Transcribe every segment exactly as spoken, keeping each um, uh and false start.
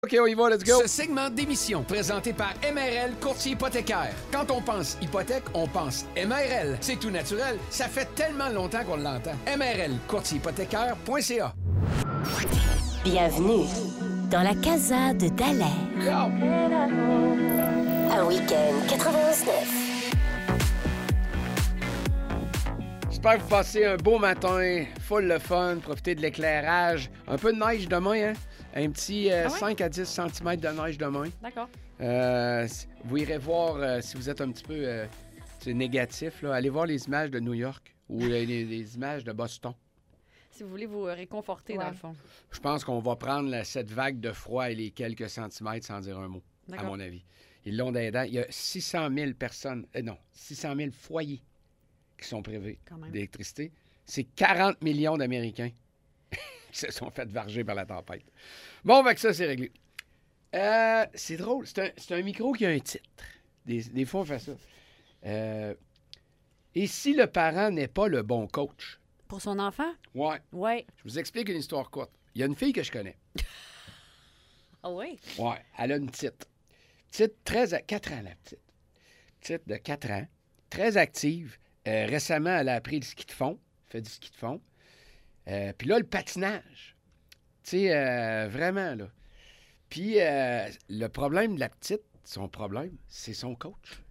OK, on y va, let's go. Ce segment d'émission présenté par M R L Courtier hypothécaire. Quand on pense hypothèque, on pense M R L. C'est tout naturel. Ça fait tellement longtemps qu'on l'entend. M R L Courtier hypothécaire point C A. Bienvenue dans la casa de Dallaire. Un week-end quatre-vingt-onze neuf. J'espère que vous passez un beau matin, full le fun, profitez de l'éclairage. Un peu de neige demain, hein? Un petit euh, ah ouais? cinq à dix centimètres de neige demain. D'accord. Euh, vous irez voir, euh, si vous êtes un petit peu euh, négatif, là, allez voir les images de New York ou les, les, les images de Boston. Si vous voulez vous réconforter, ouais. Dans le fond. Je pense qu'on va prendre la, cette vague de froid et les quelques centimètres sans dire un mot, D'accord. à mon avis. Ils l'ont dans les dents. Il y a six cent mille personnes, euh, non, six cent mille foyers qui sont privés d'électricité. C'est quarante millions d'Américains qui se sont fait varger par la tempête. Bon, avec ça, c'est réglé. Euh, c'est drôle. C'est un, c'est un micro qui a un titre. Des, des fois, on fait ça. Euh, et si le parent n'est pas le bon coach? Pour son enfant? Oui. Oui. Je vous explique une histoire courte. Il y a une fille que je connais. Ah oui? Oui. Elle a une petite. Petite, très... À... quatre ans, la petite. Petite de quatre ans. Très active. Euh, récemment, elle a appris le ski de fond. Fait du ski de fond. Euh, Puis là, le patinage. Tu sais, euh, vraiment, là. Puis euh, le problème de la petite, son problème, c'est son coach.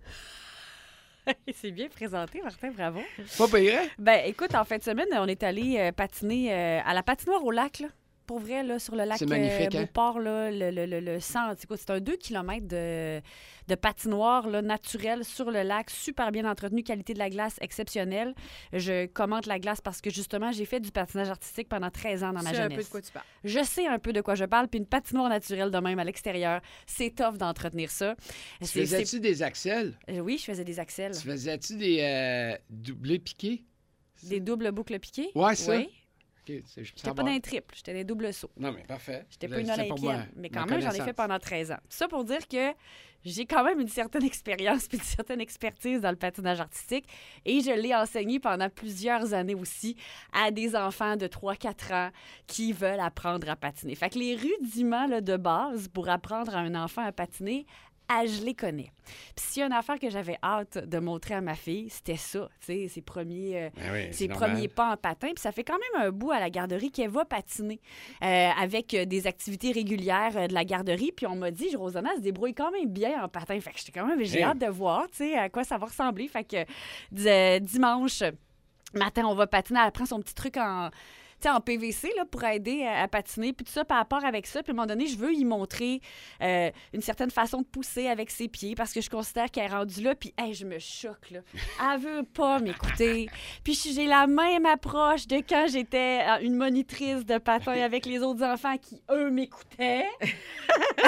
C'est bien présenté, Martin, bravo. Pas pire, hein? Ben, écoute, en fin de semaine, on est allé euh, patiner euh, à la patinoire au lac, là. Pour vrai, là, sur le lac euh, Beauport, hein? Là, le, le, le, le centre. Écoute, c'est un deux kilomètres de, de patinoire là, naturelle sur le lac, super bien entretenu, qualité de la glace exceptionnelle. Je commente la glace parce que, justement, j'ai fait du patinage artistique pendant treize ans dans ma jeunesse. Tu sais un peu de quoi tu parles. Je sais un peu de quoi je parle, puis une patinoire naturelle de même à l'extérieur, c'est tough d'entretenir ça. Tu faisais-tu des axels? Euh, oui, je faisais des axels. Tu faisais-tu des euh, doublés piqués? Des doubles boucles piquées? Ouais, ça? Oui. Okay, j'étais pas dans les triples, j'étais dans les doubles sauts. Non, mais parfait. J'étais pas une olympienne, mais quand même, j'en ai fait pendant treize ans. Ça pour dire que j'ai quand même une certaine expérience puis une certaine expertise dans le patinage artistique et je l'ai enseigné pendant plusieurs années aussi à des enfants de trois quatre ans qui veulent apprendre à patiner. Fait que les rudiments là, de base pour apprendre à un enfant à patiner, ah, je les connais. Puis s'il y a une affaire que j'avais hâte de montrer à ma fille, c'était ça, tu sais, ses premiers, euh, ben oui, ses premiers pas en patin. Puis ça fait quand même un bout à la garderie qu'elle va patiner euh, avec des activités régulières euh, de la garderie. Puis on m'a dit, Rosanna se débrouille quand même bien en patin. Fait que j'étais quand même, j'ai hey. hâte de voir, tu sais, à quoi ça va ressembler. Fait que euh, dimanche matin, on va patiner. Elle prend son petit truc en... Tu sais, en P V C, là, pour aider à, à patiner, puis tout ça, par rapport avec ça. Puis à un moment donné, je veux y montrer euh, une certaine façon de pousser avec ses pieds parce que je considère qu'elle est rendue là, puis hey, je me choque, là. Elle veut pas m'écouter. Puis j'ai la même approche de quand j'étais une monitrice de patin avec les autres enfants qui, eux, m'écoutaient. Ça,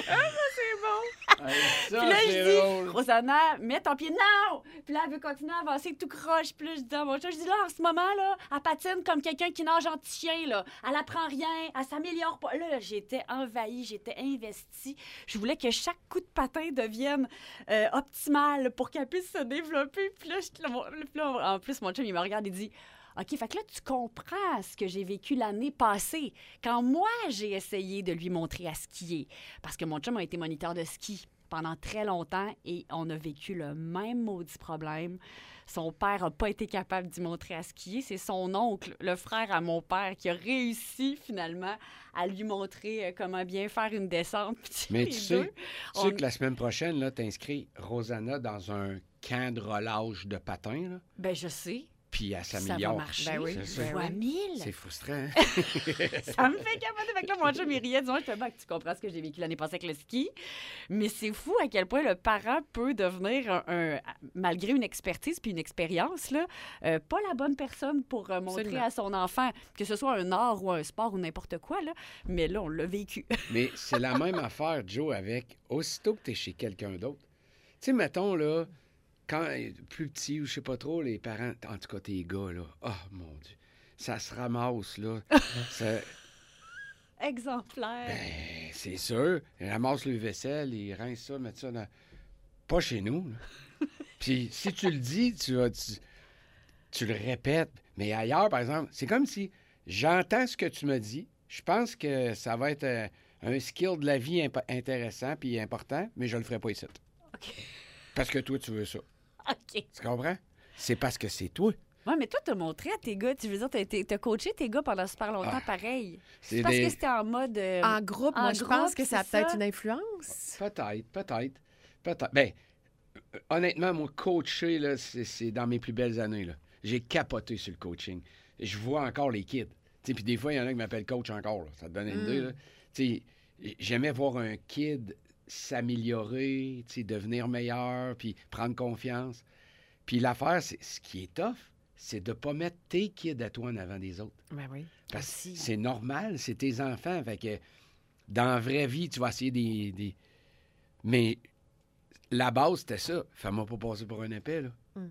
c'est bon. Hey, ça, puis là, c'est je dis, drôle. Rosanna, mets ton pied, non! Puis là, elle veut continuer à avancer tout croche. Puis là, je dis à mon chat, je dis là, en ce moment, là, elle patine comme quelqu'un qui nage en petit chien, là. Elle apprend rien, elle s'améliore pas. Là, j'étais envahie, j'étais investie. Je voulais que chaque coup de patin devienne euh, optimal pour qu'elle puisse se développer. Puis là, je, là, en plus, mon chum, il me regarde et dit... OK, fait que là, tu comprends ce que j'ai vécu l'année passée, quand moi, j'ai essayé de lui montrer à skier. Parce que mon chum a été moniteur de ski pendant très longtemps et on a vécu le même maudit problème. Son père n'a pas été capable d'y montrer à skier. C'est son oncle, le frère à mon père, qui a réussi finalement à lui montrer comment bien faire une descente. Puis, mais tu sais, deux, tu on... sais que la semaine prochaine, là, t'inscris Rosanna dans un camp de relâche de patin. Là. Ben, je sais. Puis elle s'améliore. Ça va marcher. Ben oui. C'est fois mille. C'est frustrant. Ça me fait capoter. Fait que là, mon chum, il riait. Disons, je fais pas que tu comprends ce que j'ai vécu l'année passée avec le ski. Mais c'est fou à quel point le parent peut devenir, un, un malgré une expertise puis une expérience, là, euh, pas la bonne personne pour euh, montrer Absolument. À son enfant, que ce soit un art ou un sport ou n'importe quoi. Là. Mais là, on l'a vécu. Mais c'est la même affaire, Joe, avec aussitôt que tu es chez quelqu'un d'autre. Tu sais, mettons, là, quand plus petit ou je sais pas trop, les parents, en tout cas tes gars, là, oh mon Dieu, ça se ramasse, là. ça... Exemplaire. Ben, c'est sûr. Ils ramassent le vaisselle, ils rincent ça, mettent ça dans... Pas chez nous, là. Puis si tu le dis, tu, vas, tu, tu le répètes. Mais ailleurs, par exemple, c'est comme si j'entends ce que tu me dis, je pense que ça va être... Euh, un skill de la vie imp- intéressant puis important, mais je le ferai pas ici. OK. Parce que toi, tu veux ça. OK. Tu comprends? C'est parce que c'est toi. Oui, mais toi, t'as montré à tes gars, tu veux dire, t'as, t'as, t'as coaché tes gars pendant super longtemps, Ah, pareil. C'est, c'est parce des- que c'était en mode... euh, En groupe, en moi, je groupe, pense que ça a c'est peut-être ça? une influence. Peut-être, peut-être, peut-être. Ben, euh, honnêtement, moi, coacher, là, c'est, c'est dans mes plus belles années. Là. J'ai capoté sur le coaching. Je vois encore les kids. Puis des fois, il y en a qui m'appellent coach encore. Là. Ça te donne une Mm. idée. Là. T'sais, j'aimais voir un kid s'améliorer, t'sais, devenir meilleur, puis prendre confiance. Puis l'affaire, c'est ce qui est tough, c'est de ne pas mettre tes kids à toi en avant des autres. Ben oui. Parce que Aussi. c'est normal, c'est tes enfants. Fait que dans la vraie vie, tu vas essayer des. des... Mais la base, c'était ça. Fais-moi pas passer pour un épais, là. Mm.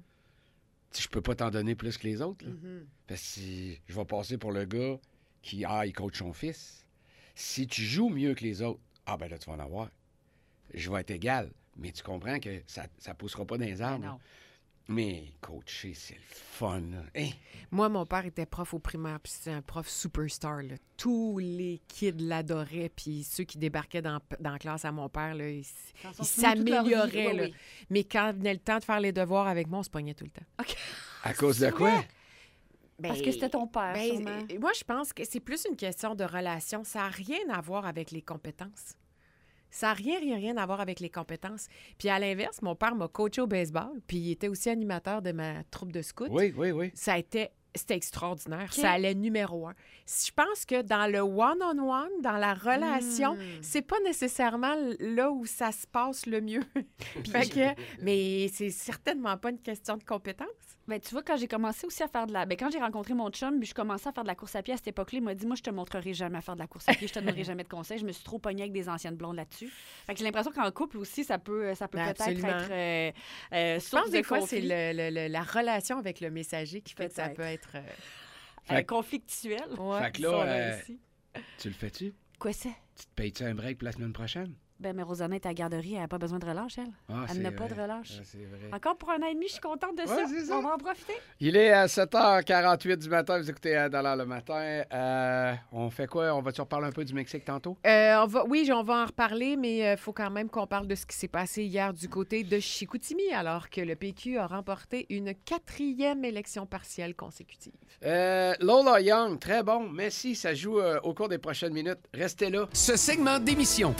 Je peux pas t'en donner plus que les autres, là. Mhm. Parce que si je vais passer pour le gars qui, ah, il coach son fils. Si tu joues mieux que les autres, ah, ben là, tu vas en avoir. Je vais être égal. Mais tu comprends que ça ne poussera pas dans les arbres. Ben non. là. Mais coacher, c'est le fun, là. Hein? Moi, mon père était prof au primaire, puis c'était un prof superstar. Là. Tous les kids l'adoraient, puis ceux qui débarquaient dans, dans la classe à mon père, là, ils Ils ils sont soumis toute leur vie. s'amélioraient. Oui, là. oui. Mais quand venait le temps de faire les devoirs avec moi, on se pognait tout le temps. À cause de quoi? Parce que c'était ton père, Ben, sûrement. euh, moi, je pense que c'est plus une question de relation. Ça n'a rien à voir avec les compétences. Ça n'a rien, rien, rien à voir avec les compétences. Puis à l'inverse, mon père m'a coaché au baseball, puis il était aussi animateur de ma troupe de scouts. Oui, oui, oui. Ça a été... C'était extraordinaire. OK. Ça allait numéro un. Je pense que dans le one-on-one, dans la relation, Hmm. c'est pas nécessairement là où ça se passe le mieux. Fait que, mais c'est certainement pas une question de compétence. Ben, tu vois, quand j'ai commencé aussi à faire de la... Ben, quand j'ai rencontré mon chum, puis je commençais à faire de la course à pied à cette époque-là, il m'a dit, moi, je te montrerai jamais à faire de la course à pied, je te donnerai jamais de conseils. Je me suis trop pognée avec des anciennes blondes là-dessus. Fait que j'ai l'impression qu'en couple aussi, ça peut, ça peut Ben, peut-être absolument. être euh, euh, Je source pense de des fois, conflit. c'est le- le- le- la relation avec le messager qui fait que ça Peut-être. peut être... euh, Euh, Fait- conflictuel. ouais. Fait que là, Ça, on l'a euh, aussi. tu le fais-tu? Quoi c'est? Tu te payes-tu un break pour la semaine prochaine? Ben, mais Rosanna est à la garderie, elle n'a pas besoin de relâche, elle. Ah, Elle c'est n'a pas vrai. de relâche. Ah, c'est vrai. Encore pour un an et demi, je suis contente de Ouais, ça. c'est ça. On va en profiter. Il est à sept heures quarante-huit du matin. Vous écoutez à Dans l'air le matin. Euh, on fait quoi? On va-tu reparler un peu du Mexique tantôt? Euh, on va, oui, on va en reparler, mais il faut quand même qu'on parle de ce qui s'est passé hier du côté de Chicoutimi, alors que le P Q a remporté une quatrième élection partielle consécutive. Euh, Lola Young, très bon. Merci, ça joue euh, au cours des prochaines minutes. Restez là. Ce segment d'émission